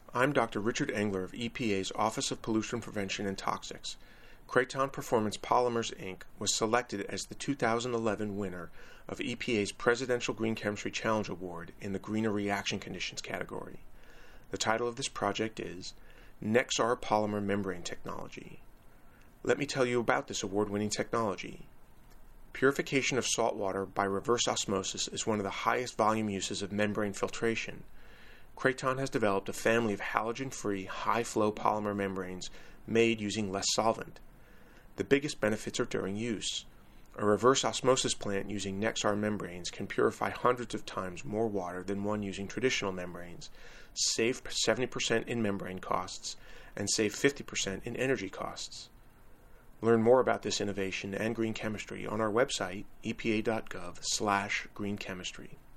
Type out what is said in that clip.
I'm Dr. Richard Engler of EPA's Office of Pollution Prevention and Toxics. Kraton Performance Polymers, Inc. was selected as the 2011 winner of EPA's Presidential Green Chemistry Challenge Award in the Greener Reaction Conditions category. The title of this project is Nexar Polymer Membrane Technology. Let me tell you about this award-winning technology. Purification of salt water by reverse osmosis is one of the highest volume uses of membrane filtration. Kraton has developed a family of halogen-free, high-flow polymer membranes made using less solvent. The biggest benefits are during use. A reverse osmosis plant using Nexar membranes can purify hundreds of times more water than one using traditional membranes, save 70% in membrane costs, and save 50% in energy costs. Learn more about this innovation and green chemistry on our website, epa.gov/greenchemistry.